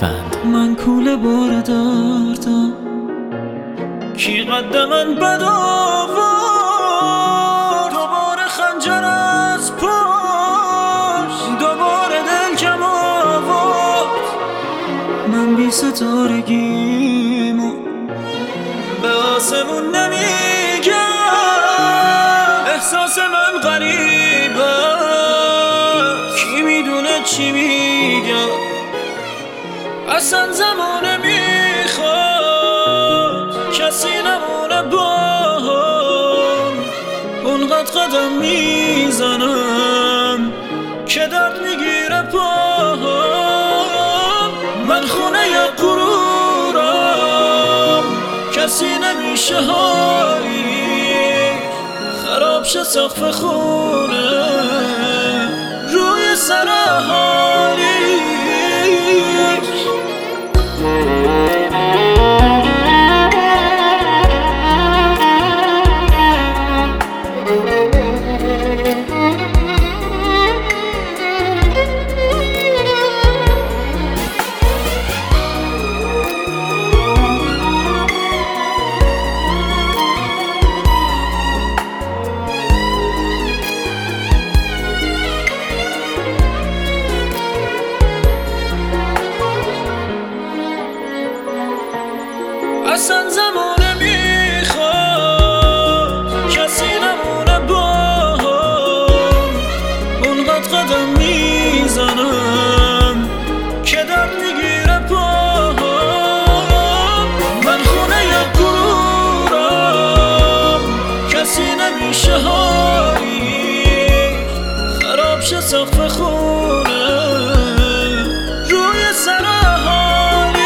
الفند. من کوله بار دردم، کی قد من بد آورد؟ دوباره خنجر از پشت، دوباره دل کم آورد. من بی ستارگیمو به آسمون نمیگم، احساس من غریبه، کی میدونه چی میگم. اصلا زمانه میخواد کسی نمونه با هم، اونقدر قدم میزنم که درد میگیره پاهم. من خونه ی غرورم، کسی نمیشه هایی، خراب شه سقف خونه روی سر حالی. اصلا زمانه میخواد کسی نمونه با هم، اونقدر قدم میزنم که درد میگیره پاهم. من خونه ی غرورم، کسی نمیشه هایی، خراب شه سقف خونه روی سر حالی.